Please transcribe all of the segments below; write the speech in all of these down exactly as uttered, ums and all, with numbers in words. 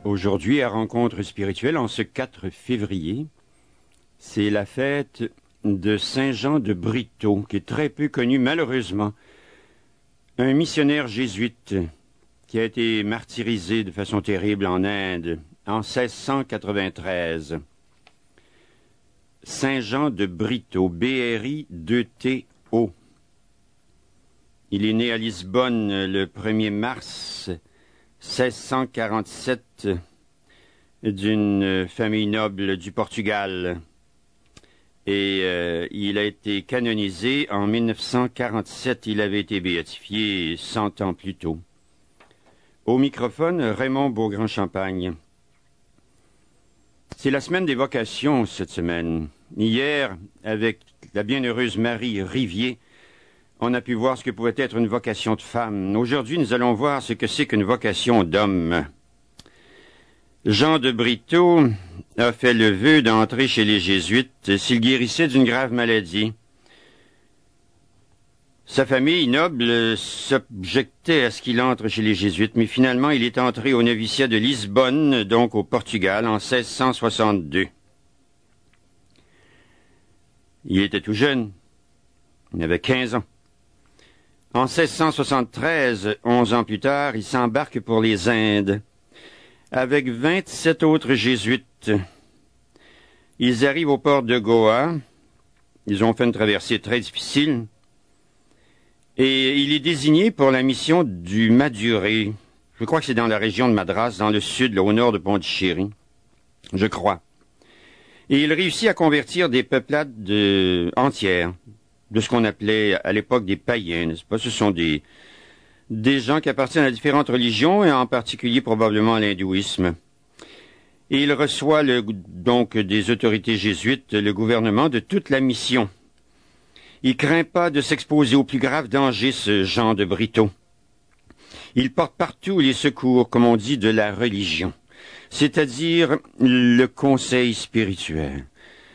Aujourd'hui, à Rencontre spirituelle, en ce quatre février, c'est la fête de Saint Jean de Brito, qui est très peu connu malheureusement. Un missionnaire jésuite qui a été martyrisé de façon terrible en Inde en seize cent quatre-vingt-treize. Saint Jean de Brito, B R I deux T O. Il est né à Lisbonne le premier mars seize cent quarante-sept d'une famille noble du Portugal. Et euh, il a été canonisé en mille neuf cent quarante-sept. Il avait été béatifié cent ans plus tôt. Au microphone, Raymond Beaugrand-Champagne. C'est la semaine des vocations cette semaine. Hier, avec la bienheureuse Marie Rivier, on a pu voir ce que pouvait être une vocation de femme. Aujourd'hui, nous allons voir ce que c'est qu'une vocation d'homme. Jean de Brito a fait le vœu d'entrer chez les Jésuites s'il guérissait d'une grave maladie. Sa famille noble s'objectait à ce qu'il entre chez les Jésuites, mais finalement il est entré au noviciat de Lisbonne, donc au Portugal, en seize cent soixante-deux. Il était tout jeune, il avait quinze ans. En seize cent soixante-treize, onze ans plus tard, il s'embarque pour les Indes, avec vingt-sept autres jésuites. Ils arrivent au port de Goa. Ils ont fait une traversée très difficile. Et il est désigné pour la mission du Maduré. Je crois que c'est dans la région de Madras, dans le sud, là, au nord de Pondichéry. Je crois. Et il réussit à convertir des peuplades de... entières, de ce qu'on appelait à l'époque des païens, n'est-ce pas? Ce sont des... des gens qui appartiennent à différentes religions, et en particulier probablement à l'hindouisme. Et il reçoit le, donc des autorités jésuites le gouvernement de toute la mission. Il craint pas de s'exposer au plus grave danger, ce Jean de Brito. Il porte partout les secours, comme on dit, de la religion, c'est-à-dire le conseil spirituel,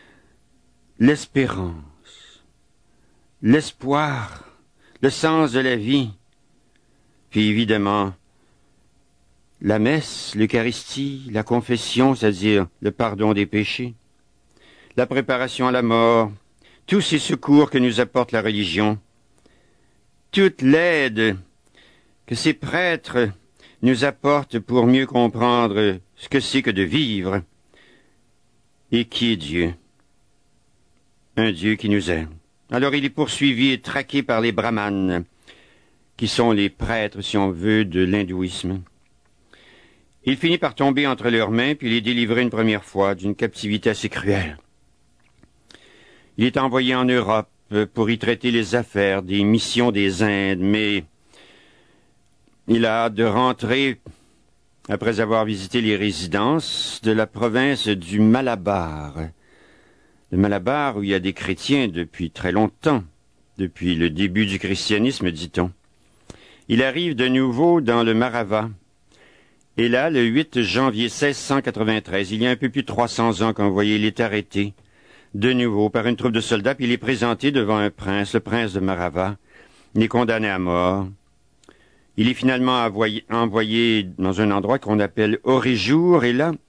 l'espérance, l'espoir, le sens de la vie, puis évidemment, la messe, l'Eucharistie, la confession, c'est-à-dire le pardon des péchés, la préparation à la mort, tous ces secours que nous apporte la religion, toute l'aide que ces prêtres nous apportent pour mieux comprendre ce que c'est que de vivre et qui est Dieu. Un Dieu qui nous aime. Alors il est poursuivi et traqué par les brahmanes, qui sont les prêtres, si on veut, de l'hindouisme. Il finit par tomber entre leurs mains, puis il est délivré une première fois d'une captivité assez cruelle. Il est envoyé en Europe pour y traiter les affaires des missions des Indes, mais il a hâte de rentrer après avoir visité les résidences de la province du Malabar. Le Malabar où il y a des chrétiens depuis très longtemps, depuis le début du christianisme, dit-on. Il arrive de nouveau dans le Marava. Et là, le huit janvier seize cent quatre-vingt-treize, il y a un peu plus de trois cents ans, comme vous voyez, il est arrêté de nouveau par une troupe de soldats, puis il est présenté devant un prince, le prince de Marava. Il est condamné à mort. Il est finalement envoyé, envoyé dans un endroit qu'on appelle Orijour, et là,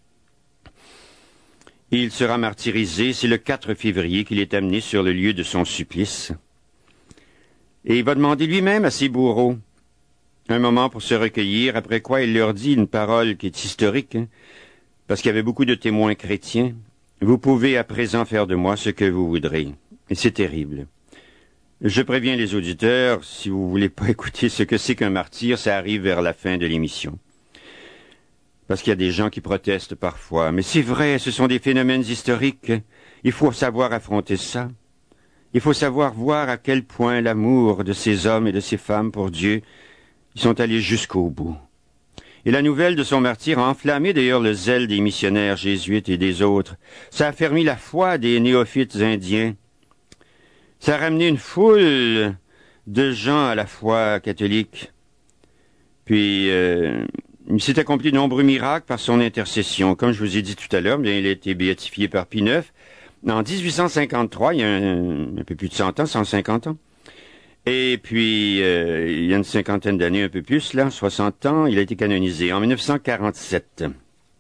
il sera martyrisé. C'est le quatre février qu'il est amené sur le lieu de son supplice. Et il va demander lui-même à ses bourreaux un moment pour se recueillir, après quoi il leur dit une parole qui est historique, hein, parce qu'il y avait beaucoup de témoins chrétiens. Vous pouvez à présent faire de moi ce que vous voudrez. Et c'est terrible. Je préviens les auditeurs, si vous voulez pas écouter ce que c'est qu'un martyr, ça arrive vers la fin de l'émission. Parce qu'il y a des gens qui protestent parfois. Mais c'est vrai, ce sont des phénomènes historiques. Il faut savoir affronter ça. Il faut savoir voir à quel point l'amour de ces hommes et de ces femmes pour Dieu, ils sont allés jusqu'au bout. Et la nouvelle de son martyr a enflammé d'ailleurs le zèle des missionnaires jésuites et des autres. Ça a fermé la foi des néophytes indiens. Ça a ramené une foule de gens à la foi catholique. Puis, euh, il s'est accompli de nombreux miracles par son intercession. Comme je vous ai dit tout à l'heure, bien, il a été béatifié par Pie neuf. En dix-huit cent cinquante-trois, il y a un, un peu plus de cent ans, cent cinquante ans. Et puis, euh, il y a une cinquantaine d'années, un peu plus, là, soixante ans, il a été canonisé en mille neuf cent quarante-sept.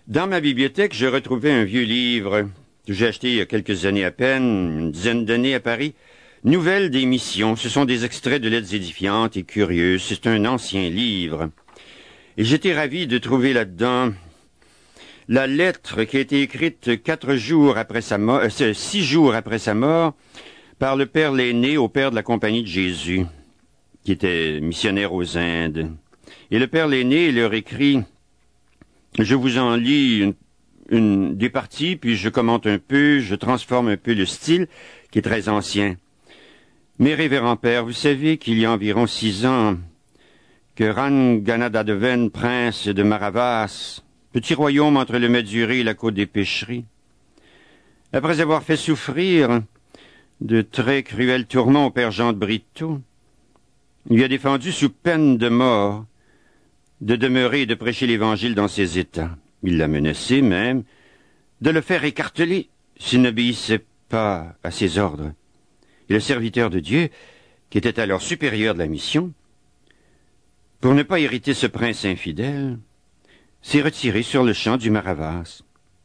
Dans ma bibliothèque, je retrouvais un vieux livre que j'ai acheté il y a quelques années à peine, une dizaine d'années à Paris. Nouvelles des missions. Ce sont des extraits de lettres édifiantes et curieuses. C'est un ancien livre. Et j'étais ravi de trouver là-dedans la lettre qui a été écrite quatre jours après sa mort, euh, six jours après sa mort, par le père L'aîné au père de la Compagnie de Jésus, qui était missionnaire aux Indes. Et le père L'aîné leur écrit, je vous en lis une, une, des parties, puis je commente un peu, je transforme un peu le style, qui est très ancien. Mes révérends pères, vous savez qu'il y a environ six ans que Ranganadadeven, prince de Maravas, petit royaume entre le Maduré et la côte des Pêcheries, après avoir fait souffrir de très cruels tourments au père Jean de Brito, lui a défendu sous peine de mort de demeurer et de prêcher l'Évangile dans ses États. Il l'a menacé même de le faire écarteler s'il n'obéissait pas à ses ordres. Et le serviteur de Dieu, qui était alors supérieur de la mission, pour ne pas irriter ce prince infidèle, s'est retiré sur le champ du Maravas.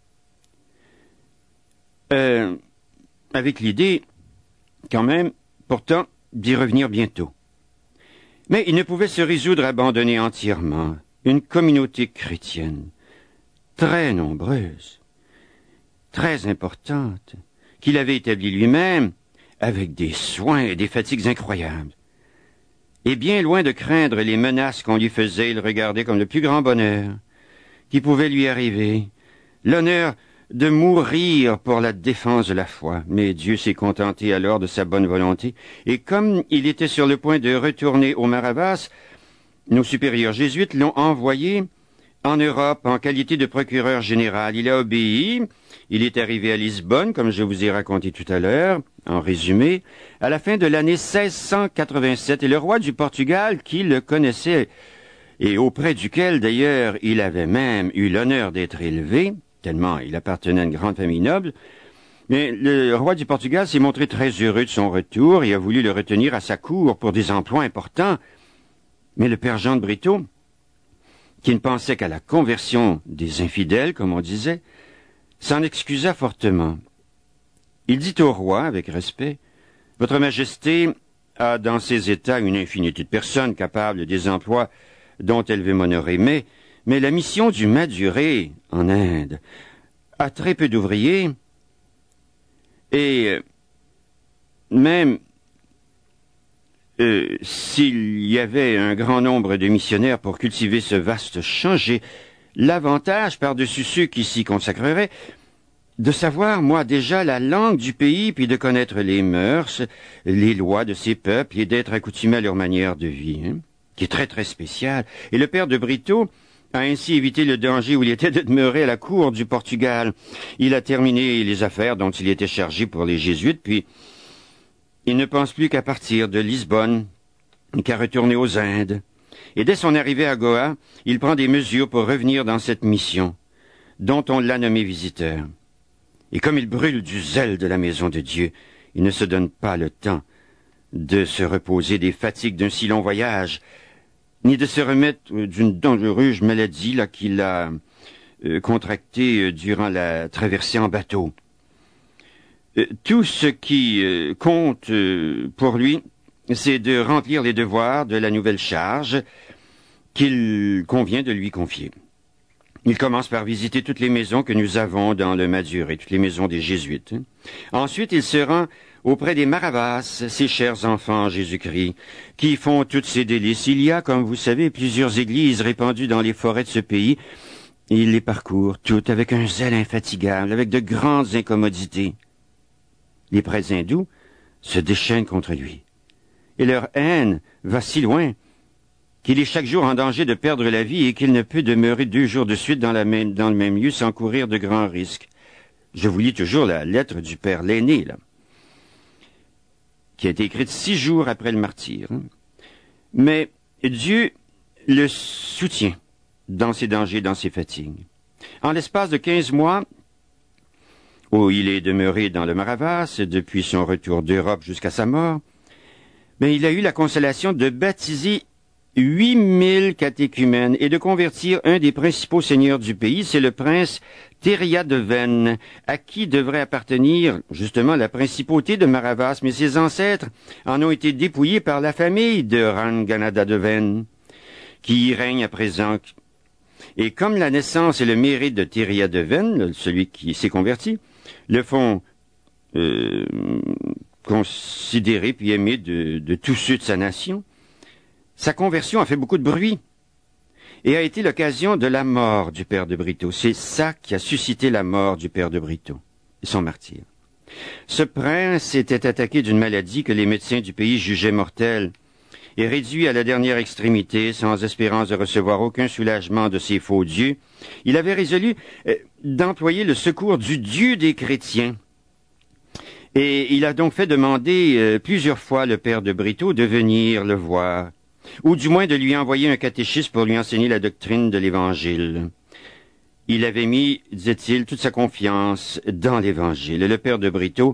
Euh, avec l'idée, quand même, pourtant, d'y revenir bientôt. Mais il ne pouvait se résoudre à abandonner entièrement une communauté chrétienne, très nombreuse, très importante, qu'il avait établie lui-même, avec des soins et des fatigues incroyables. Et bien loin de craindre les menaces qu'on lui faisait, il regardait comme le plus grand bonheur qui pouvait lui arriver, l'honneur de mourir pour la défense de la foi. Mais Dieu s'est contenté alors de sa bonne volonté, et comme il était sur le point de retourner au Maravas, nos supérieurs jésuites l'ont envoyé en Europe en qualité de procureur général. Il a obéi, il est arrivé à Lisbonne, comme je vous ai raconté tout à l'heure, en résumé, à la fin de l'année seize cent quatre-vingt-sept, et le roi du Portugal, qui le connaissait, et auprès duquel, d'ailleurs, il avait même eu l'honneur d'être élevé, tellement il appartenait à une grande famille noble, mais le roi du Portugal s'est montré très heureux de son retour et a voulu le retenir à sa cour pour des emplois importants. Mais le père Jean de Brito, qui ne pensait qu'à la conversion des infidèles, comme on disait, s'en excusa fortement. Il dit au roi, avec respect, « Votre Majesté a dans ses États une infinité de personnes capables des emplois dont elle veut m'honorer, mais, mais la mission du Maduré, en Inde, a très peu d'ouvriers, et même euh, s'il y avait un grand nombre de missionnaires pour cultiver ce vaste champ, j'ai l'avantage, par-dessus ceux qui s'y consacreraient, de savoir, moi, déjà la langue du pays, puis de connaître les mœurs, les lois de ces peuples, et d'être accoutumé à leur manière de vie, hein, qui est très, très spéciale. Et le père de Brito a ainsi évité le danger où il était de demeurer à la cour du Portugal. Il a terminé les affaires dont il était chargé pour les jésuites, puis il ne pense plus qu'à partir de Lisbonne, qu'à retourner aux Indes. Et dès son arrivée à Goa, il prend des mesures pour revenir dans cette mission, dont on l'a nommé visiteur. Et comme il brûle du zèle de la maison de Dieu, il ne se donne pas le temps de se reposer des fatigues d'un si long voyage, ni de se remettre d'une dangereuse maladie là qu'il a euh, contractée euh, durant la traversée en bateau. Euh, tout ce qui euh, compte euh, pour lui, c'est de remplir les devoirs de la nouvelle charge qu'il convient de lui confier. Il commence par visiter toutes les maisons que nous avons dans le Maduré, toutes les maisons des Jésuites. Ensuite, il se rend auprès des Maravas, ces chers enfants en Jésus-Christ, qui font toutes ces délices. Il y a, comme vous savez, plusieurs églises répandues dans les forêts de ce pays. Il les parcourt toutes avec un zèle infatigable, avec de grandes incommodités. Les prêtres hindous se déchaînent contre lui. Et leur haine va si loin qu'il est chaque jour en danger de perdre la vie et qu'il ne peut demeurer deux jours de suite dans, la même, dans le même lieu sans courir de grands risques. Je vous lis toujours la lettre du père L'aîné, là, qui a été écrite six jours après le martyre. Mais Dieu le soutient dans ses dangers, dans ses fatigues. En l'espace de quinze mois, où il est demeuré dans le Maravas depuis son retour d'Europe jusqu'à sa mort, mais il a eu la consolation de baptiser huit mille catéchumènes et de convertir un des principaux seigneurs du pays, c'est le prince Tériadeven, à qui devrait appartenir justement la principauté de Maravas, mais ses ancêtres en ont été dépouillés par la famille de Ranganadadeven, qui y règne à présent. Et comme la naissance et le mérite de Tériadeven, celui qui s'est converti, le font euh, considérer puis aimer de, de tous ceux de sa nation, sa conversion a fait beaucoup de bruit et a été l'occasion de la mort du père de Brito. C'est ça qui a suscité la mort du père de Brito et son martyre. Ce prince était attaqué d'une maladie que les médecins du pays jugeaient mortelle et réduit à la dernière extrémité, sans espérance de recevoir aucun soulagement de ses faux dieux. Il avait résolu euh, d'employer le secours du Dieu des chrétiens. Et il a donc fait demander euh, plusieurs fois le père de Brito de venir le voir, ou du moins de lui envoyer un catéchisme pour lui enseigner la doctrine de l'Évangile. Il avait mis, disait-il, toute sa confiance dans l'Évangile. Et le père de Brito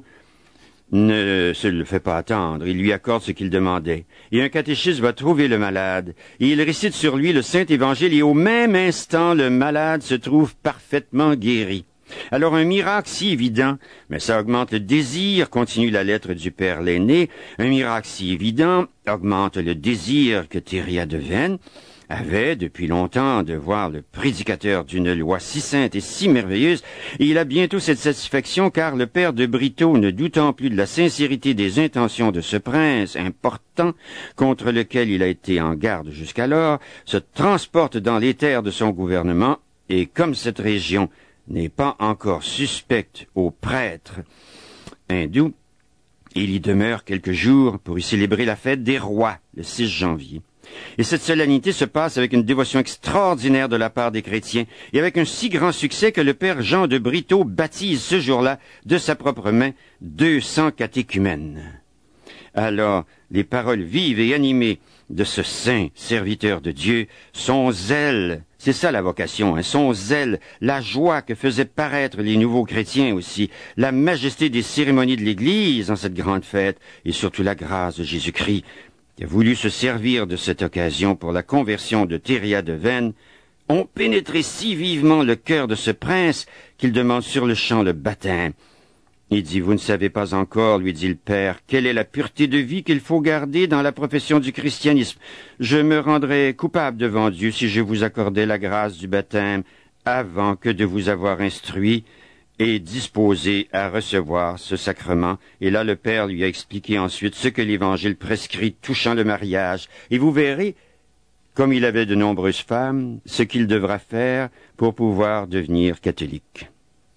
ne se le fait pas attendre. Il lui accorde ce qu'il demandait. Et un catéchisme va trouver le malade. Et il récite sur lui le Saint-Évangile. Et au même instant, le malade se trouve parfaitement guéri. Alors un miracle si évident, mais ça augmente le désir, continue la lettre du père l'aîné, un miracle si évident augmente le désir que Tériadeven avait depuis longtemps de voir le prédicateur d'une loi si sainte et si merveilleuse, et il a bientôt cette satisfaction car le père de Brito, ne doutant plus de la sincérité des intentions de ce prince important contre lequel il a été en garde jusqu'alors, se transporte dans les terres de son gouvernement, et comme cette région n'est pas encore suspecte aux prêtres hindous, il y demeure quelques jours pour y célébrer la fête des rois, le six janvier. Et cette solennité se passe avec une dévotion extraordinaire de la part des chrétiens et avec un si grand succès que le père Jean de Brito baptise ce jour-là, de sa propre main, deux cents catéchumènes. Alors, les paroles vives et animées de ce saint serviteur de Dieu, son zèle, c'est ça la vocation, hein, son zèle, la joie que faisaient paraître les nouveaux chrétiens aussi, la majesté des cérémonies de l'Église en cette grande fête, et surtout la grâce de Jésus-Christ, qui a voulu se servir de cette occasion pour la conversion de Tériadeven, ont pénétré si vivement le cœur de ce prince qu'il demande sur le champ le baptême. Il dit, « Vous ne savez pas encore, lui dit le père, quelle est la pureté de vie qu'il faut garder dans la profession du christianisme. Je me rendrais coupable devant Dieu si je vous accordais la grâce du baptême avant que de vous avoir instruit et disposé à recevoir ce sacrement. » Et là, le père lui a expliqué ensuite ce que l'Évangile prescrit touchant le mariage. Et vous verrez, comme il avait de nombreuses femmes, ce qu'il devra faire pour pouvoir devenir catholique.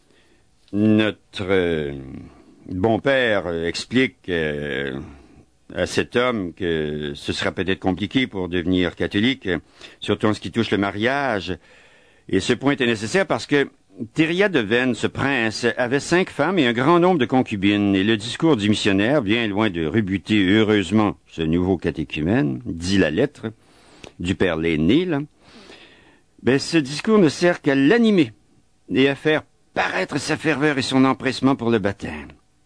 Notre euh, bon père euh, explique euh, à cet homme que ce sera peut-être compliqué pour devenir catholique, surtout en ce qui touche le mariage. Et ce point est nécessaire parce que Tériadeven, ce prince, avait cinq femmes et un grand nombre de concubines. Et le discours du missionnaire, bien loin de rebuter heureusement ce nouveau catéchumène, dit la lettre du père l'aîné, là, ben, ce discours ne sert qu'à l'animer et à faire paraître sa ferveur et son empressement pour le baptême.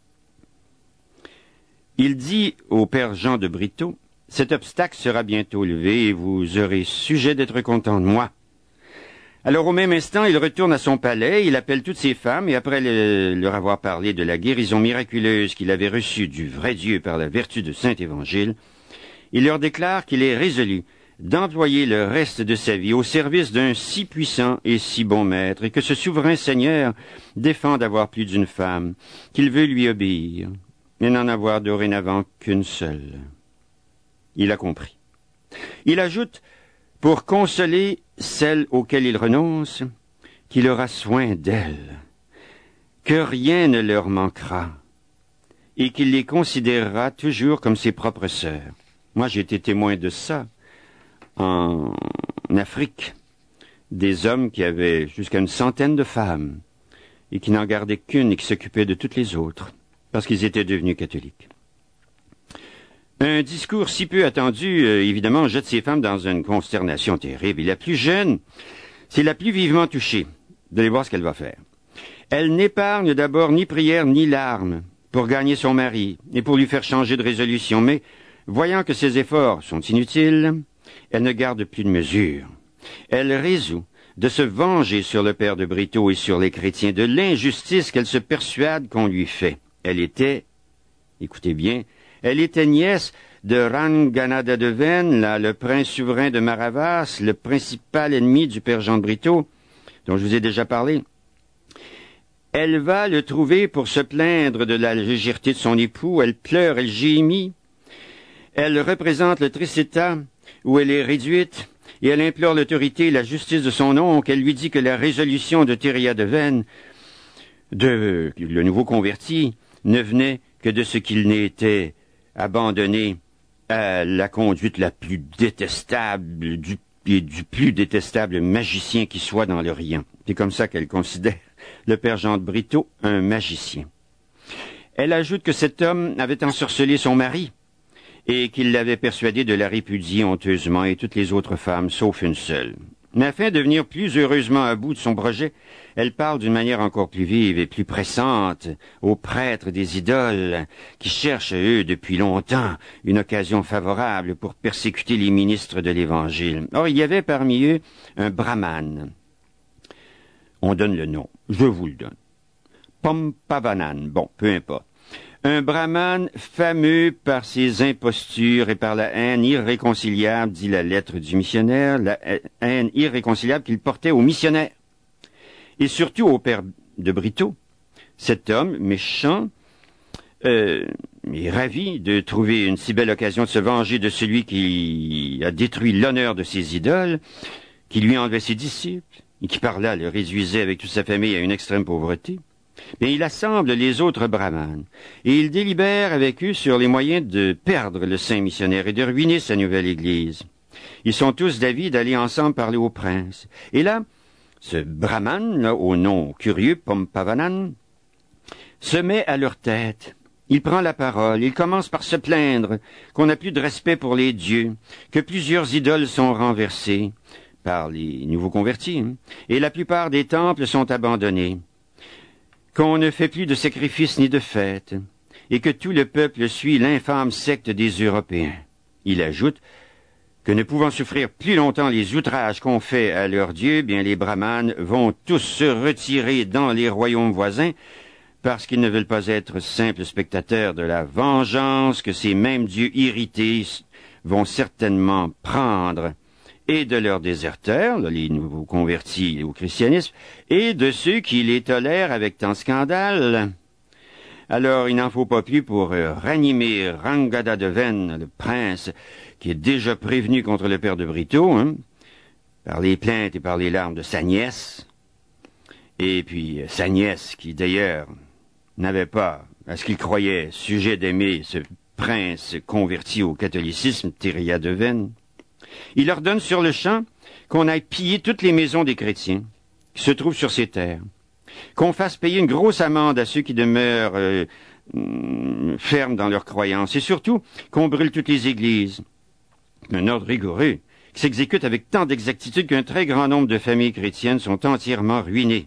Il dit au père Jean de Brito, « Cet obstacle sera bientôt levé et vous aurez sujet d'être content de moi. » Alors au même instant, il retourne à son palais, il appelle toutes ses femmes et après le, leur avoir parlé de la guérison miraculeuse qu'il avait reçue du vrai Dieu par la vertu de Saint-Évangile, il leur déclare qu'il est résolu d'employer le reste de sa vie au service d'un si puissant et si bon maître, et que ce souverain Seigneur défend d'avoir plus d'une femme, qu'il veut lui obéir, et n'en avoir dorénavant qu'une seule. Il a compris. Il ajoute, pour consoler celles auxquelles il renonce, qu'il aura soin d'elles, que rien ne leur manquera, et qu'il les considérera toujours comme ses propres sœurs. Moi, j'ai été témoin de ça. En Afrique, des hommes qui avaient jusqu'à une centaine de femmes et qui n'en gardaient qu'une et qui s'occupaient de toutes les autres parce qu'ils étaient devenus catholiques. Un discours si peu attendu, euh, évidemment, jette ces femmes dans une consternation terrible. Et la plus jeune, c'est la plus vivement touchée. Vous allez voir ce qu'elle va faire. Elle n'épargne d'abord ni prière ni larmes pour gagner son mari et pour lui faire changer de résolution, mais voyant que ses efforts sont inutiles, elle ne garde plus de mesure. Elle résout de se venger sur le père de Brito et sur les chrétiens de l'injustice qu'elle se persuade qu'on lui fait. Elle était, écoutez bien, elle était nièce de Ranganadadeven, là, le prince souverain de Maravas, le principal ennemi du père Jean de Brito, dont je vous ai déjà parlé. Elle va le trouver pour se plaindre de la légèreté de son époux. Elle pleure, elle gémit. Elle représente le triste état où elle est réduite, et elle implore l'autorité et la justice de son oncle. Elle lui dit que la résolution de Thériadeven, de le nouveau converti, ne venait que de ce qu'il n'était abandonné à la conduite la plus détestable du, et du plus détestable magicien qui soit dans l'Orient. C'est comme ça qu'elle considère le père Jean de Brito un magicien. Elle ajoute que cet homme avait ensorcelé son mari et qu'il l'avait persuadé de la répudier honteusement et toutes les autres femmes, sauf une seule. Mais afin de venir plus heureusement à bout de son projet, elle parle d'une manière encore plus vive et plus pressante aux prêtres des idoles qui cherchent, eux, depuis longtemps, une occasion favorable pour persécuter les ministres de l'Évangile. Or, il y avait parmi eux un brahmane. On donne le nom. Je vous le donne. Pompavanan. Bon, peu importe. Un brahmane fameux par ses impostures et par la haine irréconciliable, dit la lettre du missionnaire, la haine irréconciliable qu'il portait aux missionnaires. Et surtout au père de Brito. Cet homme méchant euh, est ravi de trouver une si belle occasion de se venger de celui qui a détruit l'honneur de ses idoles, qui lui enlevait ses disciples, et qui par là le réduisait avec toute sa famille à une extrême pauvreté. Mais il assemble les autres brahmanes, et il délibère avec eux sur les moyens de perdre le saint missionnaire et de ruiner sa nouvelle église. Ils sont tous d'avis d'aller ensemble parler au prince. Et là, ce brahmane, là, au nom curieux, Pompavanan, se met à leur tête. Il prend la parole, il commence par se plaindre qu'on n'a plus de respect pour les dieux, que plusieurs idoles sont renversées par les nouveaux convertis, hein, et la plupart des temples sont abandonnés, qu'on ne fait plus de sacrifices ni de fêtes, et que tout le peuple suit l'infâme secte des Européens. Il ajoute que ne pouvant souffrir plus longtemps les outrages qu'on fait à leurs dieux, bien les brahmanes vont tous se retirer dans les royaumes voisins, parce qu'ils ne veulent pas être simples spectateurs de la vengeance que ces mêmes dieux irrités vont certainement prendre, et de leurs déserteurs, les nouveaux convertis au christianisme, et de ceux qui les tolèrent avec tant de scandale. Alors, il n'en faut pas plus pour euh, ranimer Ranganadadeven, le prince, qui est déjà prévenu contre le père de Brito, hein, par les plaintes et par les larmes de sa nièce, et puis euh, sa nièce, qui d'ailleurs n'avait pas, à ce qu'il croyait, sujet d'aimer ce prince converti au catholicisme, Thériadeven. Il ordonne sur le champ qu'on aille piller toutes les maisons des chrétiens qui se trouvent sur ces terres, qu'on fasse payer une grosse amende à ceux qui demeurent euh, fermes dans leurs croyances, et surtout qu'on brûle toutes les églises. Un ordre rigoureux qui s'exécute avec tant d'exactitude qu'un très grand nombre de familles chrétiennes sont entièrement ruinées,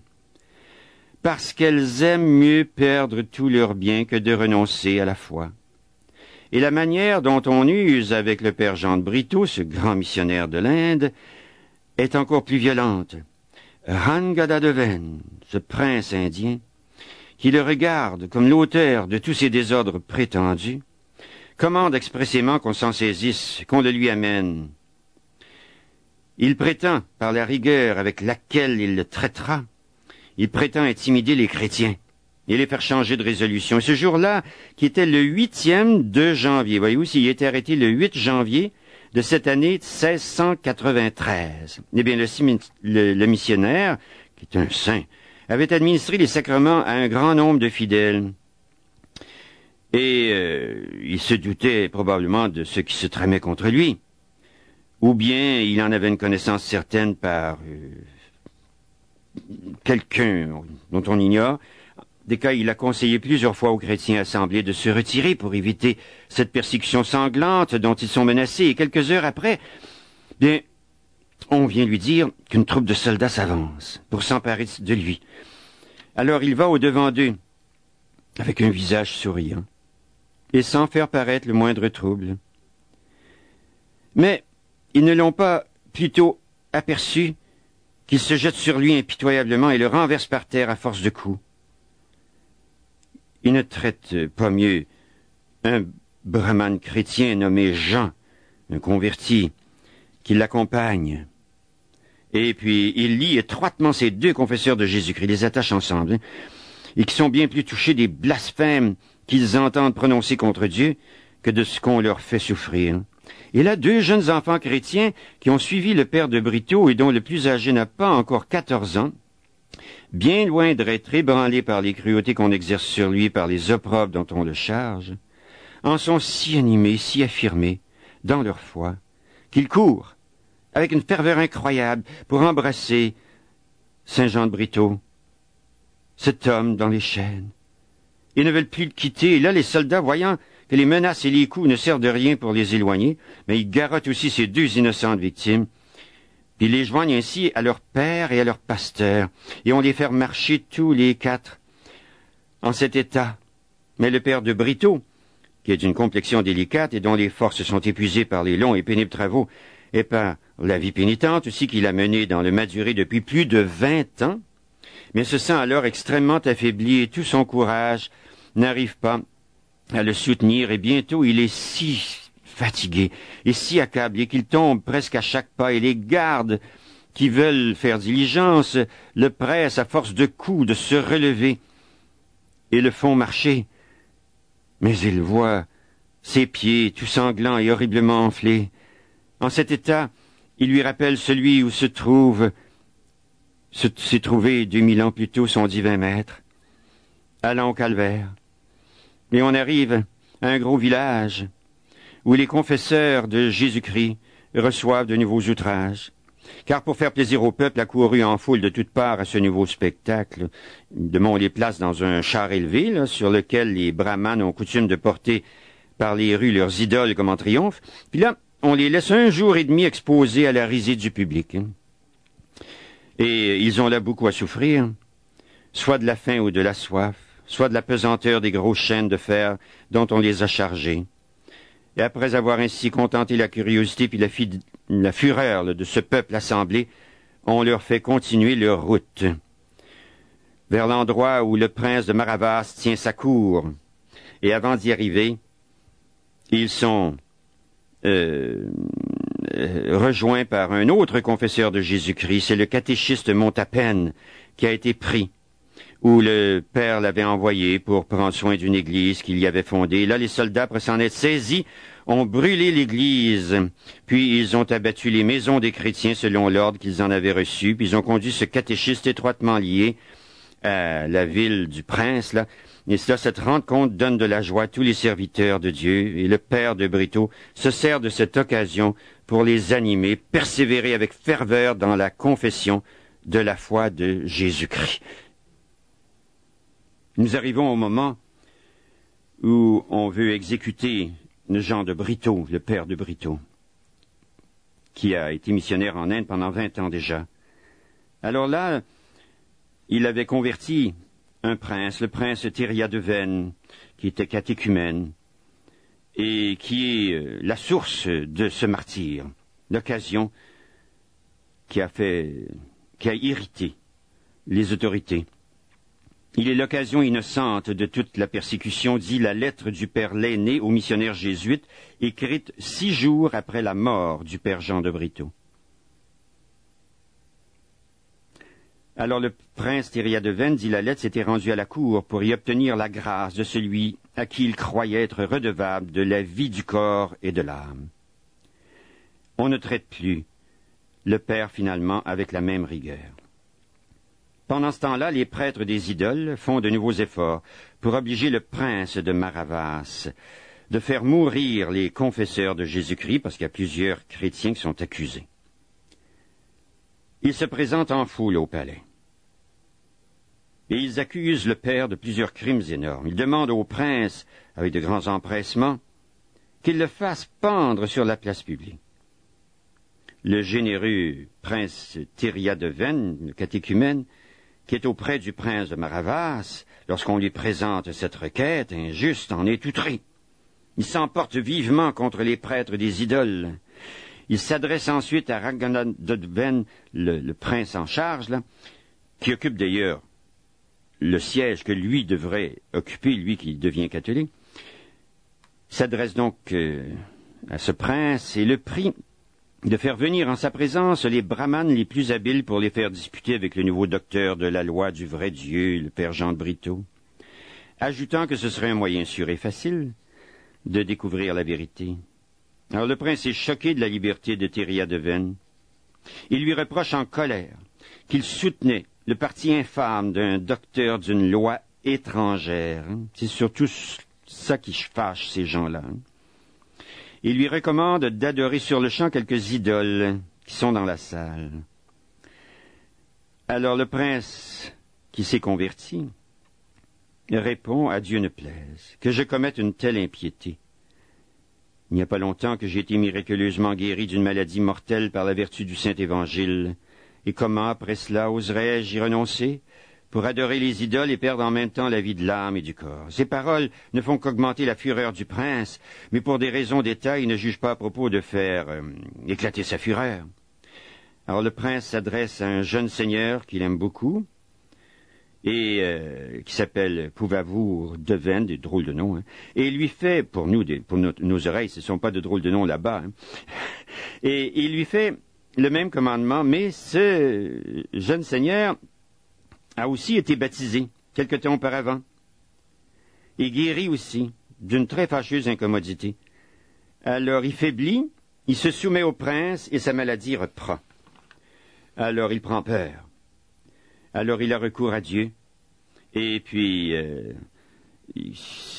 parce qu'elles aiment mieux perdre tous leurs biens que de renoncer à la foi. Et la manière dont on use avec le père Jean de Brito, ce grand missionnaire de l'Inde, est encore plus violente. Ranganadadeven, ce prince indien, qui le regarde comme l'auteur de tous ces désordres prétendus, commande expressément qu'on s'en saisisse, qu'on le lui amène. Il prétend, par la rigueur avec laquelle il le traitera, il prétend intimider les chrétiens et les faire changer de résolution. Et ce jour-là, qui était le huitième de janvier, voyez-vous, s'il était arrêté le huit janvier de cette année seize cent quatre-vingt-treize, eh bien, le, le, le missionnaire, qui est un saint, avait administré les sacrements à un grand nombre de fidèles. Et euh, il se doutait probablement de ce qui se tramait contre lui. Ou bien il en avait une connaissance certaine par euh, quelqu'un dont on ignore. Des cas, il a conseillé plusieurs fois aux chrétiens assemblés de se retirer pour éviter cette persécution sanglante dont ils sont menacés. Et quelques heures après, bien, on vient lui dire qu'une troupe de soldats s'avance pour s'emparer de lui. Alors il va au-devant d'eux, avec un visage souriant, et sans faire paraître le moindre trouble. Mais ils ne l'ont pas plutôt aperçu qu'ils se jettent sur lui impitoyablement et le renversent par terre à force de coups. Ils ne traitent pas mieux un brahmane chrétien nommé Jean, un converti, qui l'accompagne. Et puis, il lie étroitement ces deux confesseurs de Jésus-Christ, les attache ensemble, hein, et qui sont bien plus touchés des blasphèmes qu'ils entendent prononcer contre Dieu que de ce qu'on leur fait souffrir. Et là, deux jeunes enfants chrétiens qui ont suivi le père de Brito et dont le plus âgé n'a pas encore quatorze ans, bien loin d'être ébranlés par les cruautés qu'on exerce sur lui, par les opprobres dont on le charge, en sont si animés, si affirmés dans leur foi, qu'ils courent avec une ferveur incroyable pour embrasser Saint Jean de Brito, cet homme dans les chaînes. Ils ne veulent plus le quitter, et là les soldats, voyant que les menaces et les coups ne servent de rien pour les éloigner, mais ils garrottent aussi ces deux innocentes victimes, puis les joignent ainsi à leur père et à leur pasteur, et on les fait marcher tous les quatre en cet état. Mais le père de Brito, qui est d'une complexion délicate et dont les forces sont épuisées par les longs et pénibles travaux, et par la vie pénitente aussi qu'il a menée dans le Madurai depuis plus de vingt ans, mais se sent alors extrêmement affaibli et tout son courage n'arrive pas à le soutenir, et bientôt il est si fatigué et si accablé qu'il tombe presque à chaque pas, et les gardes qui veulent faire diligence le pressent à force de coups de se relever et le font marcher. Mais il voit ses pieds tout sanglants et horriblement enflés. En cet état, il lui rappelle celui où se trouve, se, s'est trouvé deux mille ans plus tôt son divin maître, allant au calvaire. Et on arrive à un gros village où les confesseurs de Jésus-Christ reçoivent de nouveaux outrages. Car pour faire plaisir au peuple accouru en foule de toutes parts à ce nouveau spectacle, de on les place dans un char élevé, là, sur lequel les brahmanes ont coutume de porter par les rues leurs idoles comme en triomphe. Puis là, on les laisse un jour et demi exposés à la risée du public. Et ils ont là beaucoup à souffrir, soit de la faim ou de la soif, soit de la pesanteur des grosses chaînes de fer dont on les a chargés. Et après avoir ainsi contenté la curiosité puis la, fi- la fureur là, de ce peuple assemblé, on leur fait continuer leur route vers l'endroit où le prince de Maravas tient sa cour. Et avant d'y arriver, ils sont euh, euh, rejoints par un autre confesseur de Jésus-Christ, c'est le catéchiste Montapenne, qui a été pris, où le père l'avait envoyé pour prendre soin d'une église qu'il y avait fondée. Là, les soldats, après s'en être saisis, ont brûlé l'église, puis ils ont abattu les maisons des chrétiens selon l'ordre qu'ils en avaient reçu, puis ils ont conduit ce catéchiste étroitement lié à la ville du prince, là. Et cela, cette rencontre donne de la joie à tous les serviteurs de Dieu, et le père de Brito se sert de cette occasion pour les animer, persévérer avec ferveur dans la confession de la foi de Jésus-Christ. Nous arrivons au moment où on veut exécuter Jean de Brito, le père de Brito, qui a été missionnaire en Inde pendant vingt ans déjà. Alors là, il avait converti un prince, le prince Thériadevène, qui était catéchumène, et qui est la source de ce martyre, l'occasion qui a fait, qui a irrité les autorités. Il est l'occasion innocente de toute la persécution, dit la lettre du père Lainé aux missionnaires jésuites, écrite six jours après la mort du père Jean de Brito. Alors le prince Thériadevène, dit la lettre, s'était rendu à la cour pour y obtenir la grâce de celui à qui il croyait être redevable de la vie du corps et de l'âme. On ne traite plus le père finalement avec la même rigueur. Pendant ce temps-là, les prêtres des idoles font de nouveaux efforts pour obliger le prince de Maravas de faire mourir les confesseurs de Jésus-Christ, parce qu'il y a plusieurs chrétiens qui sont accusés. Ils se présentent en foule au palais. Et ils accusent le père de plusieurs crimes énormes. Ils demandent au prince, avec de grands empressements, qu'il le fasse pendre sur la place publique. Le généreux prince Thériadevène, le catéchumène, qui est auprès du prince de Maravas, lorsqu'on lui présente cette requête injuste, en est outré. Il s'emporte vivement contre les prêtres des idoles. Il s'adresse ensuite à Ragnar-Dodven, le, le prince en charge, là, qui occupe d'ailleurs le siège que lui devrait occuper, lui qui devient catholique. Il s'adresse donc euh, à ce prince et le prie de faire venir en sa présence les brahmanes les plus habiles pour les faire disputer avec le nouveau docteur de la loi du vrai Dieu, le père Jean de Brito, ajoutant que ce serait un moyen sûr et facile de découvrir la vérité. Alors le prince est choqué de la liberté de Thériadeven. Il lui reproche en colère qu'il soutenait le parti infâme d'un docteur d'une loi étrangère. C'est surtout ça qui fâche ces gens-là. Il lui recommande d'adorer sur le champ quelques idoles qui sont dans la salle. Alors le prince, qui s'est converti, répond « À Dieu ne plaise, que je commette une telle impiété. Il n'y a pas longtemps que j'ai été miraculeusement guéri d'une maladie mortelle par la vertu du Saint-Évangile. Et comment, après cela, oserais-je y renoncer pour adorer les idoles et perdre en même temps la vie de l'âme et du corps? Ces paroles ne font qu'augmenter la fureur du prince, mais pour des raisons d'État, il ne juge pas à propos de faire euh, éclater sa fureur. Alors le prince s'adresse à un jeune seigneur qu'il aime beaucoup, et euh, qui s'appelle Pouvavour Deven, des drôles de noms, hein, et il lui fait, pour nous, des, pour nos, nos oreilles, ce ne sont pas de drôles de noms là-bas, hein, et il lui fait le même commandement, mais ce jeune seigneur a aussi été baptisé quelque temps auparavant, et guéri aussi d'une très fâcheuse incommodité. Alors il faiblit, il se soumet au prince, et sa maladie reprend. Alors il prend peur. Alors il a recours à Dieu, et puis euh, il,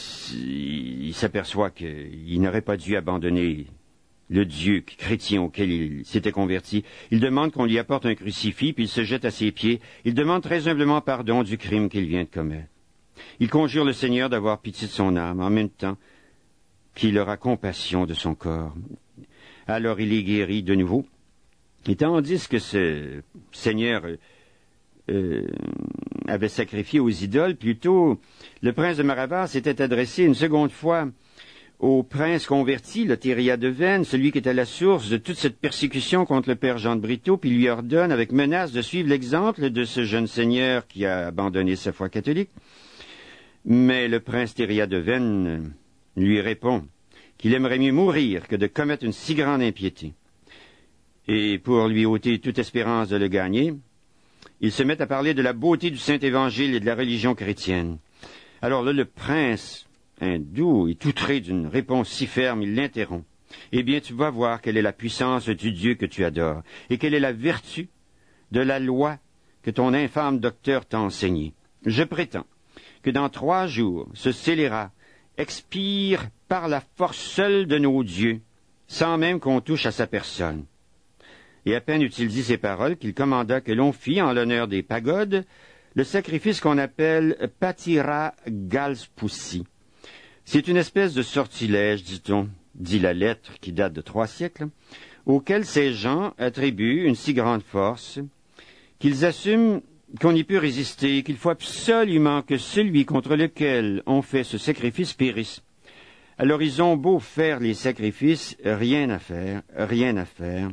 il s'aperçoit qu'il n'aurait pas dû abandonner le Dieu chrétien auquel il s'était converti. Il demande qu'on lui apporte un crucifix, puis il se jette à ses pieds. Il demande très humblement pardon du crime qu'il vient de commettre. Il conjure le Seigneur d'avoir pitié de son âme, en même temps qu'il aura compassion de son corps. Alors il est guéri de nouveau. Et tandis que ce Seigneur Euh, avait sacrifié aux idoles, plutôt, le prince de Maravar s'était adressé une seconde fois au prince converti, le Thériadeven, celui qui était la source de toute cette persécution contre le père Jean de Brito, puis lui ordonne, avec menace, de suivre l'exemple de ce jeune seigneur qui a abandonné sa foi catholique. Mais le prince Thériadeven lui répond qu'il aimerait mieux mourir que de commettre une si grande impiété. Et pour lui ôter toute espérance de le gagner, ils se mettent à parler de la beauté du Saint-Évangile et de la religion chrétienne. Alors là, le prince hindou est outré d'une réponse si ferme, il l'interrompt. Eh bien, tu vas voir quelle est la puissance du Dieu que tu adores, et quelle est la vertu de la loi que ton infâme docteur t'a enseignée. Je prétends que dans trois jours, ce scélérat expire par la force seule de nos dieux, sans même qu'on touche à sa personne. Et à peine eut-il dit ces paroles qu'il commanda que l'on fît, en l'honneur des pagodes, le sacrifice qu'on appelle Patira Galspoussi. C'est une espèce de sortilège, dit-on, dit la lettre qui date de trois siècles, auquel ces gens attribuent une si grande force qu'ils assument qu'on n'y peut résister, qu'il faut absolument que celui contre lequel on fait ce sacrifice périsse. Alors ils ont beau faire les sacrifices, rien à faire, rien à faire.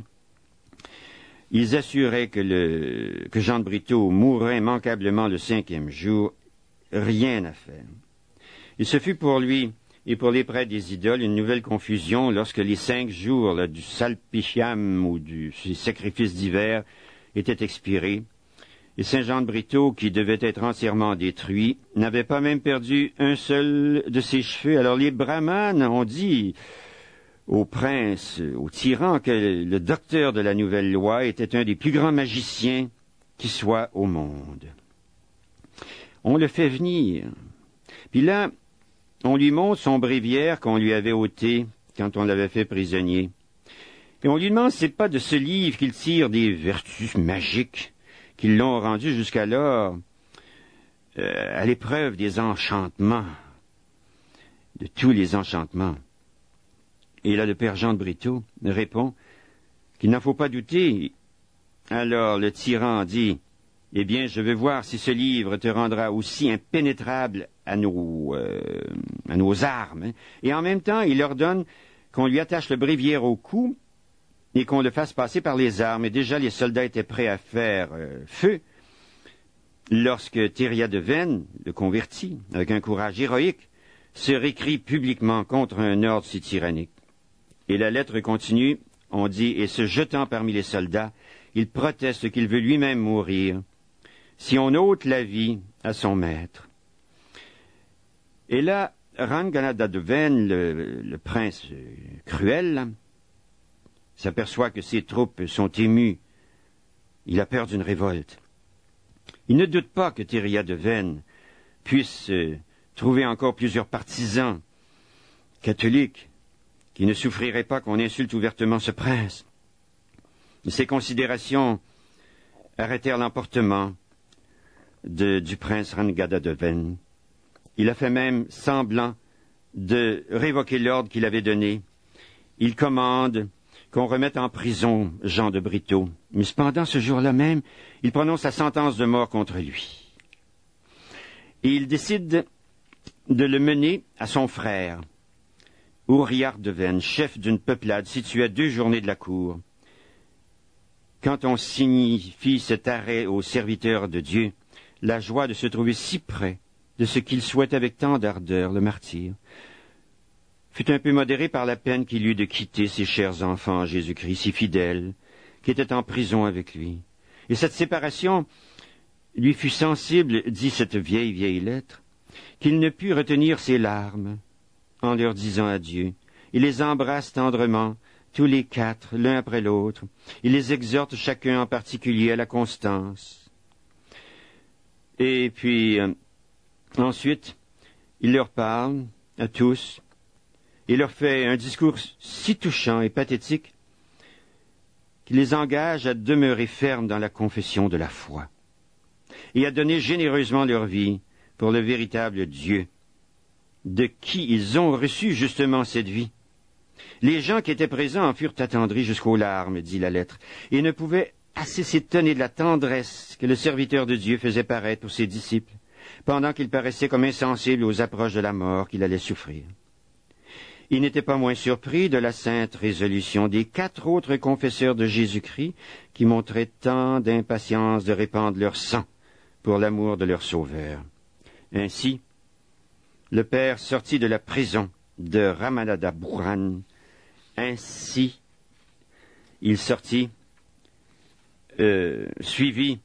Ils assuraient que, le, que Jean de Brito mourrait immanquablement le cinquième jour, rien à faire. Et ce fut pour lui et pour les prêtres des idoles une nouvelle confusion lorsque les cinq jours là, du salpichiam ou du sacrifice d'hiver étaient expirés. Et Saint Jean de Brito, qui devait être entièrement détruit, n'avait pas même perdu un seul de ses cheveux. Alors les brahmanes ont dit au prince, au tyran, que le docteur de la nouvelle loi était un des plus grands magiciens qui soit au monde. On le fait venir. Puis là, on lui montre son bréviaire qu'on lui avait ôté quand on l'avait fait prisonnier. Et on lui demande si c'est pas de ce livre qu'il tire des vertus magiques qui l'ont rendu jusqu'alors euh, à l'épreuve des enchantements, de tous les enchantements. Et là, le père Jean de Brito répond qu'il n'en faut pas douter. Alors le tyran dit, « Eh bien, je veux voir si ce livre te rendra aussi impénétrable à nos, euh, à nos armes. » Et en même temps, il ordonne qu'on lui attache le bréviaire au cou et qu'on le fasse passer par les armes. Et déjà, les soldats étaient prêts à faire euh, feu lorsque Théria de Vène, le converti, avec un courage héroïque, se récrie publiquement contre un ordre si tyrannique. Et la lettre continue, on dit, et se jetant parmi les soldats, il proteste qu'il veut lui-même mourir, si on ôte la vie à son maître. Et là, Ranganada de Vène, le, le prince cruel, s'aperçoit que ses troupes sont émues. Il a peur d'une révolte. Il ne doute pas que Théria de Vène puisse euh, trouver encore plusieurs partisans catholiques qui ne souffriraient pas qu'on insulte ouvertement ce prince. Ces considérations arrêtèrent l'emportement de, du prince Rangada de Vène. Il a fait même semblant de révoquer l'ordre qu'il avait donné. Il commande qu'on remette en prison Jean de Brito. Mais cependant, ce jour-là même, il prononce la sentence de mort contre lui. Et il décide de le mener à son frère, Ouriard de Vène, chef d'une peuplade située à deux journées de la cour. Quand on signifie cet arrêt aux serviteurs de Dieu, la joie de se trouver si près de ce qu'il souhaite avec tant d'ardeur, le martyr, fut un peu modérée par la peine qu'il eut de quitter ses chers enfants, Jésus-Christ, si fidèles, qui étaient en prison avec lui. Et cette séparation lui fut sensible, dit cette vieille, vieille lettre, qu'il ne put retenir ses larmes en leur disant adieu. Il les embrasse tendrement, tous les quatre, l'un après l'autre. Il les exhorte chacun en particulier à la constance. Et puis, euh, ensuite, il leur parle à tous. Il leur fait un discours si touchant et pathétique qu'il les engage à demeurer fermes dans la confession de la foi et à donner généreusement leur vie pour le véritable Dieu, de qui ils ont reçu justement cette vie. Les gens qui étaient présents en furent attendris jusqu'aux larmes, dit la lettre, et ne pouvaient assez s'étonner de la tendresse que le serviteur de Dieu faisait paraître pour ses disciples, pendant qu'ils paraissaient comme insensibles aux approches de la mort qu'il allait souffrir. Il n'était pas moins surpris de la sainte résolution des quatre autres confesseurs de Jésus-Christ qui montraient tant d'impatience de répandre leur sang pour l'amour de leur Sauveur. Ainsi, le Père sortit de la prison de Ramanadapuram. Ainsi, il sortit, euh, suivi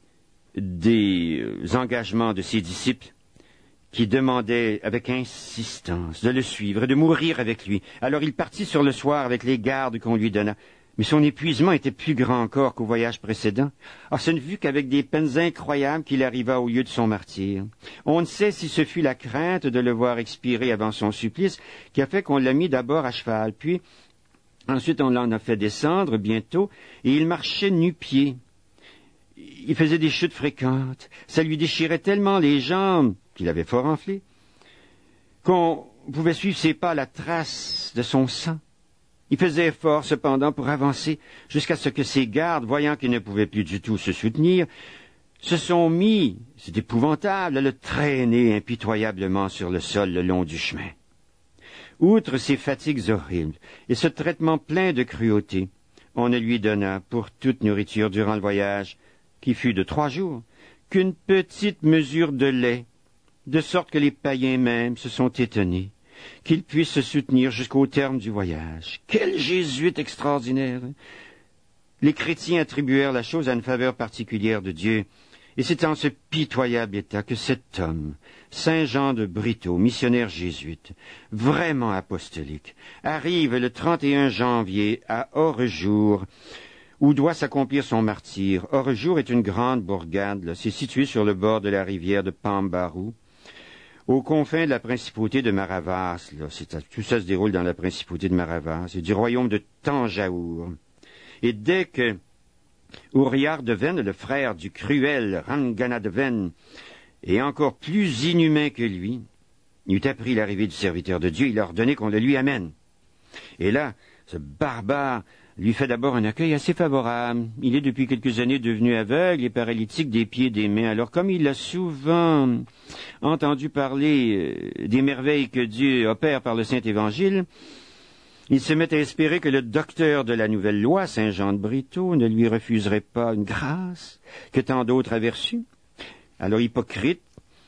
des engagements de ses disciples, qui demandait avec insistance de le suivre et de mourir avec lui. Alors il partit sur le soir avec les gardes qu'on lui donna. Mais son épuisement était plus grand encore qu'au voyage précédent. Ah, ce ne fut qu'avec des peines incroyables qu'il arriva au lieu de son martyre. On ne sait si ce fut la crainte de le voir expirer avant son supplice qui a fait qu'on l'a mis d'abord à cheval, puis ensuite on l'en a fait descendre bientôt, et il marchait nu-pied. Il faisait des chutes fréquentes. Ça lui déchirait tellement les jambes qu'il avait fort enflé, qu'on pouvait suivre ses pas à la trace de son sang. Il faisait effort, cependant, pour avancer, jusqu'à ce que ses gardes, voyant qu'il ne pouvait plus du tout se soutenir, se sont mis, c'est épouvantable, à le traîner impitoyablement sur le sol le long du chemin. Outre ces fatigues horribles et ce traitement plein de cruauté, on ne lui donna, pour toute nourriture durant le voyage, qui fut de trois jours, qu'une petite mesure de lait, de sorte que les païens même se sont étonnés qu'il puisse se soutenir jusqu'au terme du voyage. Quel jésuite extraordinaire! Les chrétiens attribuèrent la chose à une faveur particulière de Dieu, et c'est en ce pitoyable état que cet homme, Saint Jean de Brito, missionnaire jésuite, vraiment apostolique, arrive le trente et un janvier à Orejour, où doit s'accomplir son martyre. Orejour est une grande bourgade, là. C'est situé sur le bord de la rivière de Pambaru, aux confins de la principauté de Maravas. Là. C'est, tout ça se déroule dans la principauté de Maravas, et du royaume de Tanjaour. Et dès que Ouriard de Vène, le frère du cruel Rangana de Vène, est encore plus inhumain que lui, il eut appris l'arrivée du serviteur de Dieu, il a ordonné qu'on le lui amène. Et là, ce barbare lui fait d'abord un accueil assez favorable. Il est depuis quelques années devenu aveugle et paralytique des pieds et des mains. Alors, comme il a souvent entendu parler des merveilles que Dieu opère par le Saint-Évangile, Il se met à espérer que le docteur de la nouvelle loi, saint Jean de Brétaux, ne lui refuserait pas une grâce que tant d'autres avaient reçue. Alors Hypocrite,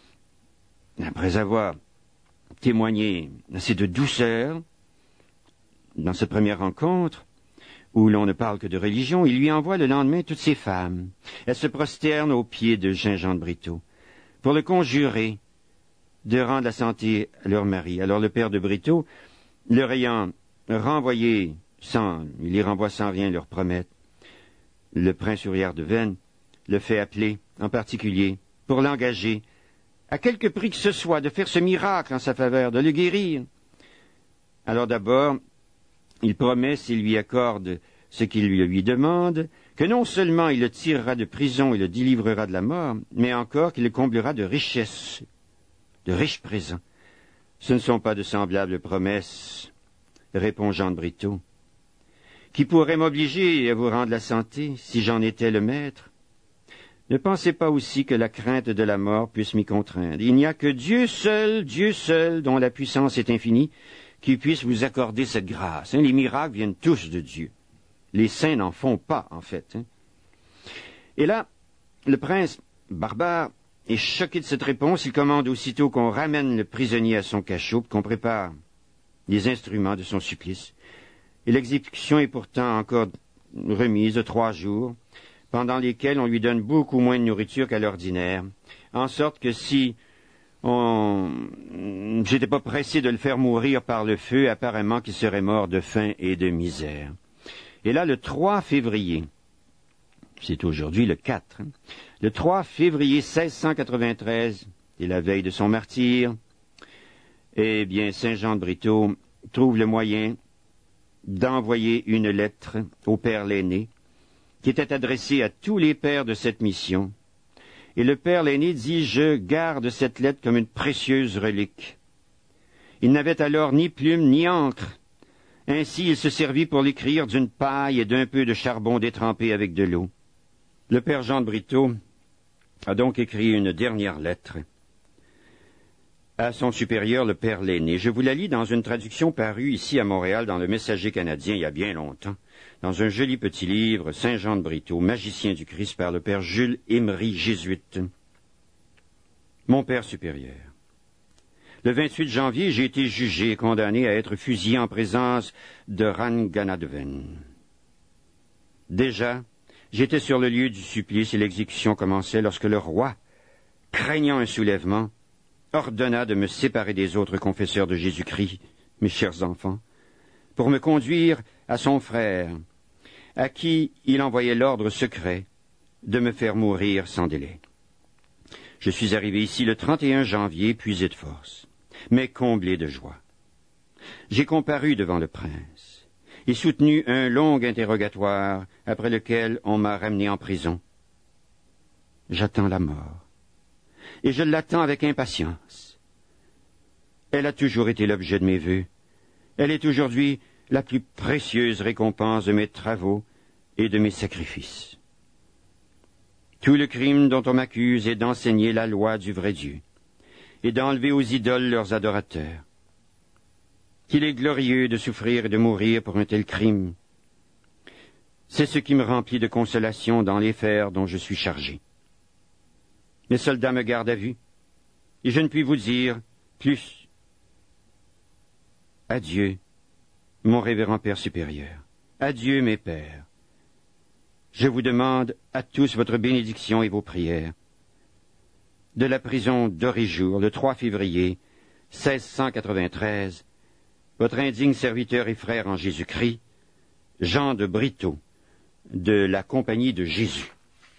après avoir témoigné assez de douceur dans cette première rencontre, où l'on ne parle que de religion, il lui envoie le lendemain toutes ses femmes. Elles se prosternent aux pieds de saint Jean de Brétaux pour le conjurer de rendre la santé à leur mari. Alors le père de Brétaux, leur ayant renvoyé sans, il les renvoie sans rien leur promettre, le prince Uriard de Veynes le fait appeler en particulier pour l'engager, à quelque prix que ce soit, de faire ce miracle en sa faveur, de le guérir. Alors d'abord, il promet, s'il lui accorde ce qu'il lui demande, que non seulement il le tirera de prison et le délivrera de la mort, mais encore qu'il le comblera de richesses, de riches présents. Ce ne sont pas de semblables promesses, répond Jean de Brétaux, qui pourraient m'obliger à vous rendre la santé, si j'en étais le maître. Ne pensez pas aussi que la crainte de la mort puisse m'y contraindre. Il n'y a que Dieu seul, Dieu seul, dont la puissance est infinie, qui puisse vous accorder cette grâce. Hein, les miracles viennent tous de Dieu. Les saints n'en font pas, en fait. Hein. Et là, le prince barbare est choqué de cette réponse. Il commande aussitôt qu'on ramène le prisonnier à son cachot, qu'on prépare les instruments de son supplice. Et l'exécution est pourtant encore remise de trois jours, pendant lesquels on lui donne beaucoup moins de nourriture qu'à l'ordinaire, en sorte que si on... j'étais pas pressé de le faire mourir par le feu, apparemment qu'il serait mort de faim et de misère. Et là, le trois février, c'est aujourd'hui le quatre, hein, le trois février seize cent quatre-vingt-treize, et la veille de son martyre, eh bien, saint Jean de Brétaux trouve le moyen d'envoyer une lettre au père L'aîné, qui était adressée à tous les pères de cette mission. Et le père L'aîné dit « Je garde cette lettre comme une précieuse relique. » Il n'avait alors ni plume ni encre. Ainsi, il se servit pour l'écrire d'une paille et d'un peu de charbon détrempé avec de l'eau. Le père Jean de Brétaux a donc écrit une dernière lettre à son supérieur, le père L'aîné. Je vous la lis dans une traduction parue ici à Montréal dans le Messager canadien il y a bien longtemps, dans un joli petit livre, saint Jean de Brétaux, magicien du Christ, par le père Jules Emery, jésuite. Mon père supérieur, le vingt-huit janvier, j'ai été jugé et condamné à être fusillé en présence de Ranganadven. Déjà, j'étais sur le lieu du supplice et l'exécution commençait lorsque le roi, craignant un soulèvement, ordonna de me séparer des autres confesseurs de Jésus-Christ, mes chers enfants, pour me conduire à son frère, à qui il envoyait l'ordre secret de me faire mourir sans délai. Je suis arrivé ici le trente et un janvier, puisé de force, mais comblé de joie. J'ai comparu devant le prince et soutenu un long interrogatoire, après lequel on m'a ramené en prison. J'attends la mort, et je l'attends avec impatience. Elle a toujours été l'objet de mes vœux. Elle est aujourd'hui la plus précieuse récompense de mes travaux et de mes sacrifices. Tout le crime dont on m'accuse est d'enseigner la loi du vrai Dieu et d'enlever aux idoles leurs adorateurs. Qu'il est glorieux de souffrir et de mourir pour un tel crime. C'est ce qui me remplit de consolation dans les fers dont je suis chargé. Les soldats me gardent à vue, et je ne puis vous dire plus. Adieu, mon révérend Père supérieur. Adieu, mes pères. Je vous demande à tous votre bénédiction et vos prières. De la prison d'Orijour, le trois février seize cent quatre-vingt-treize, votre indigne serviteur et frère en Jésus-Christ, Jean de Brétaux, de la Compagnie de Jésus.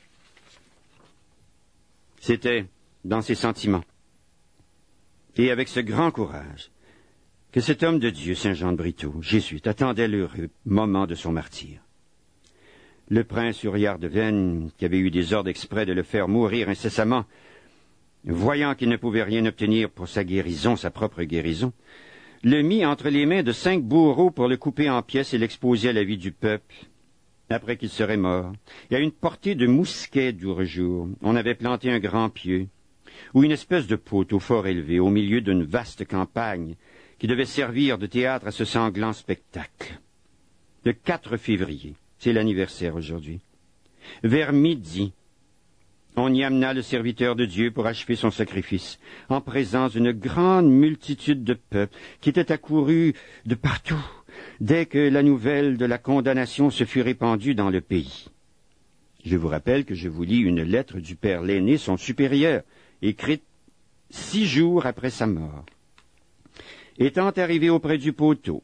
C'était dans ses sentiments, et avec ce grand courage, que cet homme de Dieu, saint Jean de Brétaux, jésuite, attendait l'heureux moment de son martyre. Le prince Uriard de Veynes, qui avait eu des ordres exprès de le faire mourir incessamment, voyant qu'il ne pouvait rien obtenir pour sa guérison, sa propre guérison, le mit entre les mains de cinq bourreaux pour le couper en pièces et l'exposer à la vue du peuple, après qu'il serait mort. Et à une portée de mousquet d'Orijour, on avait planté un grand pieu, ou une espèce de poteau fort élevé, au milieu d'une vaste campagne, qui devait servir de théâtre à ce sanglant spectacle. Le quatre février, c'est l'anniversaire aujourd'hui. Vers midi, on y amena le serviteur de Dieu pour achever son sacrifice, en présence d'une grande multitude de peuple qui était accouru de partout, dès que la nouvelle de la condamnation se fut répandue dans le pays. Je vous rappelle que je vous lis une lettre du père l'aîné, son supérieur, écrite six jours après sa mort. Étant arrivé auprès du poteau,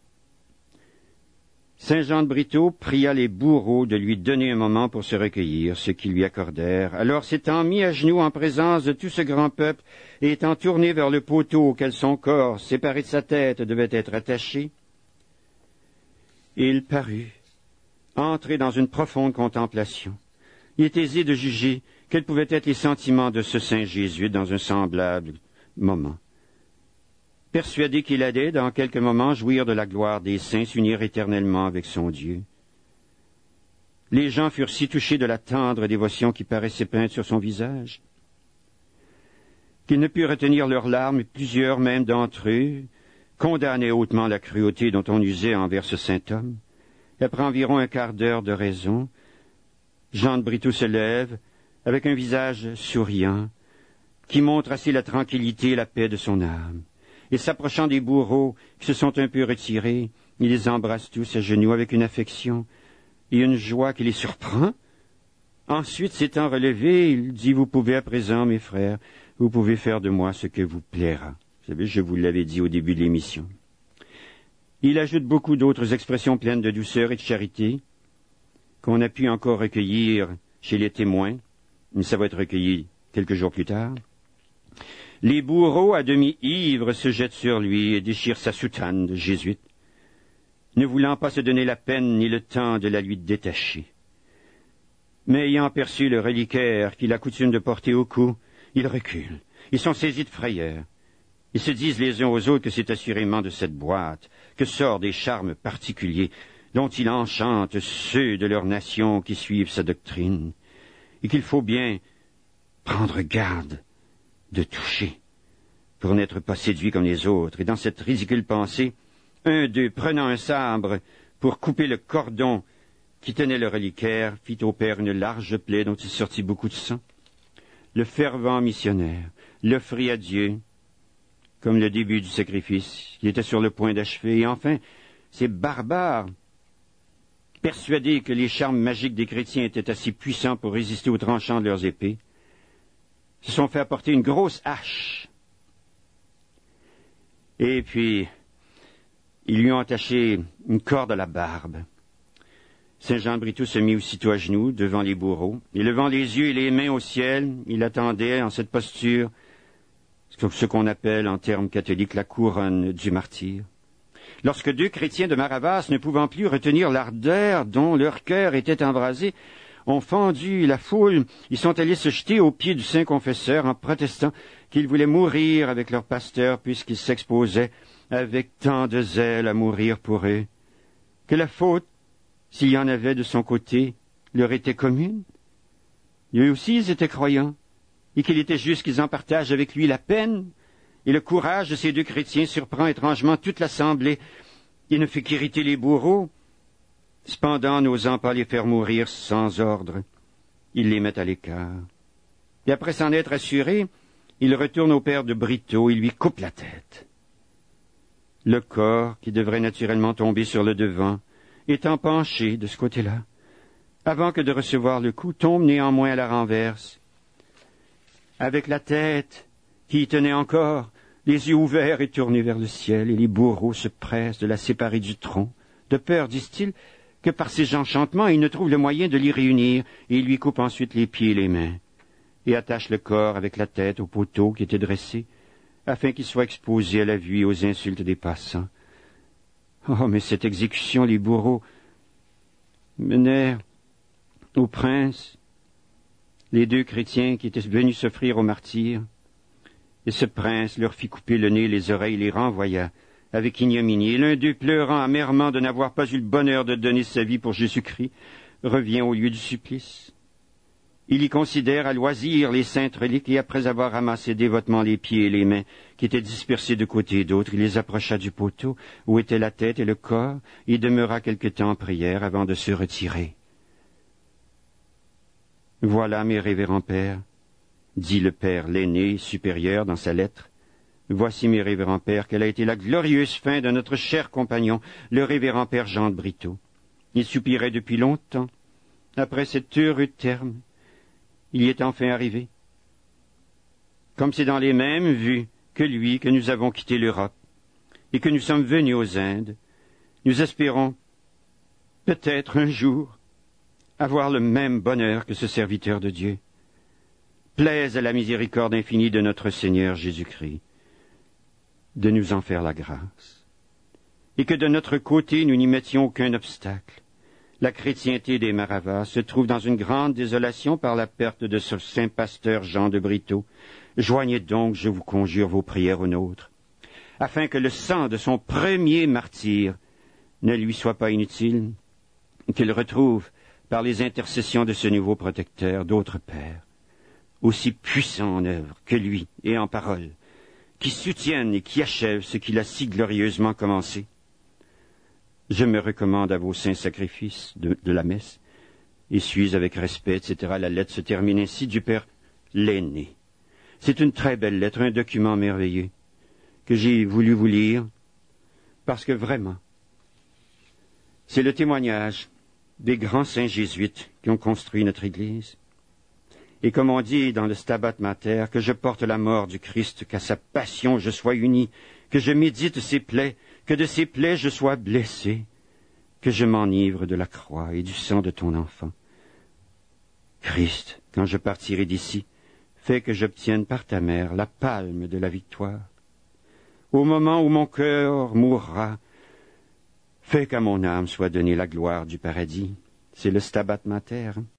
Saint Jean de Bréteaux pria les bourreaux de lui donner un moment pour se recueillir, ce qu'ils lui accordèrent. Alors, s'étant mis à genoux en présence de tout ce grand peuple, et étant tourné vers le poteau auquel son corps, séparé de sa tête, devait être attaché, il parut, entré dans une profonde contemplation. Il est aisé de juger quels pouvaient être les sentiments de ce saint jésuite dans un semblable moment. Persuadé qu'il allait, dans quelques moments, jouir de la gloire des saints, s'unir éternellement avec son Dieu. Les gens furent si touchés de la tendre dévotion qui paraissait peinte sur son visage, qu'ils ne purent retenir leurs larmes, et plusieurs même d'entre eux condamnaient hautement la cruauté dont on usait envers ce saint homme. Et après environ un quart d'heure de raison, Jean de Bréteaux se lève, avec un visage souriant, qui montre assez la tranquillité et la paix de son âme. Et s'approchant des bourreaux qui se sont un peu retirés, il les embrasse tous à genoux avec une affection et une joie qui les surprend. Ensuite, s'étant relevé, il dit, « Vous pouvez à présent, mes frères, vous pouvez faire de moi ce que vous plaira. » Vous savez, je vous l'avais dit au début de l'émission. Il ajoute beaucoup d'autres expressions pleines de douceur et de charité qu'on a pu encore recueillir chez les témoins, mais ça va être recueilli quelques jours plus tard. Les bourreaux, à demi ivres, se jettent sur lui et déchirent sa soutane de jésuite, ne voulant pas se donner la peine ni le temps de la lui détacher. Mais ayant aperçu le reliquaire qu'il a coutume de porter au cou, ils reculent. Ils sont saisis de frayeur. Ils se disent les uns aux autres que c'est assurément de cette boîte que sortent des charmes particuliers dont il enchante ceux de leur nation qui suivent sa doctrine, et qu'il faut bien prendre garde de toucher, pour n'être pas séduit comme les autres. Et dans cette ridicule pensée, un d'eux, prenant un sabre pour couper le cordon qui tenait le reliquaire, fit au père une large plaie dont il sortit beaucoup de sang. Le fervent missionnaire l'offrit à Dieu, comme le début du sacrifice, qu'il était sur le point d'achever. Et enfin, ces barbares, persuadés que les charmes magiques des chrétiens étaient assez puissants pour résister aux tranchants de leurs épées, se sont fait apporter une grosse hache. Et puis, ils lui ont attaché une corde à la barbe. Saint Jean de Bréteaux se mit aussitôt à genoux devant les bourreaux, et levant les yeux et les mains au ciel, il attendait en cette posture ce qu'on appelle en termes catholiques la couronne du martyr. Lorsque deux chrétiens de Maravas, ne pouvant plus retenir l'ardeur dont leur cœur était embrasé, ont fendu la foule, ils sont allés se jeter aux pieds du saint confesseur en protestant qu'ils voulaient mourir avec leur pasteur puisqu'ils s'exposaient avec tant de zèle à mourir pour eux, que la faute, s'il y en avait de son côté, leur était commune. Eux aussi, ils étaient croyants, et qu'il était juste qu'ils en partagent avec lui la peine, et le courage de ces deux chrétiens surprend étrangement toute l'assemblée. Il ne fait qu'irriter les bourreaux. Cependant, n'osant pas les faire mourir sans ordre, ils les mettent à l'écart. Et après s'en être assuré, il retourne au père de Bréteaux et lui coupe la tête. Le corps, qui devrait naturellement tomber sur le devant, étant penché de ce côté-là, avant que de recevoir le coup, tombe néanmoins à la renverse, avec la tête qui y tenait encore, les yeux ouverts et tournés vers le ciel, et les bourreaux se pressent de la séparer du tronc, de peur, disent-ils, que par ses enchantements, ils ne trouvent le moyen de l'y réunir, et ils lui coupent ensuite les pieds et les mains, et attachent le corps avec la tête au poteau qui était dressé, afin qu'il soit exposé à la vue et aux insultes des passants. Oh, mais cette exécution, les bourreaux menèrent au prince les deux chrétiens qui étaient venus s'offrir au martyr, et ce prince leur fit couper le nez, les oreilles, les renvoya avec ignominie. Et l'un d'eux, pleurant amèrement de n'avoir pas eu le bonheur de donner sa vie pour Jésus-Christ, revient au lieu du supplice. Il y considère à loisir les saintes reliques, et après avoir ramassé dévotement les pieds et les mains qui étaient dispersés de côté et d'autre, il les approcha du poteau où étaient la tête et le corps, et demeura quelque temps en prière avant de se retirer. « Voilà, mes révérends pères, dit le père l'aîné supérieur dans sa lettre, voici, mes révérends pères, quelle a été la glorieuse fin de notre cher compagnon, le révérend père Jean de Brito. Il soupirait depuis longtemps. Après cet heureux terme, il y est enfin arrivé. Comme c'est dans les mêmes vues que lui que nous avons quitté l'Europe et que nous sommes venus aux Indes, nous espérons peut-être un jour avoir le même bonheur que ce serviteur de Dieu. Plaise à la miséricorde infinie de notre Seigneur Jésus-Christ de nous en faire la grâce, et que de notre côté nous n'y mettions aucun obstacle. La chrétienté des Maravas se trouve dans une grande désolation par la perte de ce saint pasteur Jean de Brito. Joignez donc, je vous conjure, vos prières aux nôtres, afin que le sang de son premier martyr ne lui soit pas inutile, qu'il retrouve, par les intercessions de ce nouveau protecteur, d'autres pères, aussi puissants en œuvre que lui et en parole, qui soutiennent et qui achèvent ce qu'il a si glorieusement commencé. Je me recommande à vos saints sacrifices de, de la messe, et suis avec respect, et cetera. La lettre se termine ainsi du père l'aîné. C'est une très belle lettre, un document merveilleux, que j'ai voulu vous lire, parce que vraiment, c'est le témoignage des grands saints jésuites qui ont construit notre Église. Et comme on dit dans le Stabat Mater, que je porte la mort du Christ, qu'à sa passion je sois uni, que je médite ses plaies, que de ses plaies je sois blessé, que je m'enivre de la croix et du sang de ton enfant. Christ, quand je partirai d'ici, fais que j'obtienne par ta mère la palme de la victoire. Au moment où mon cœur mourra, fais qu'à mon âme soit donnée la gloire du paradis. C'est le Stabat Mater. Hein?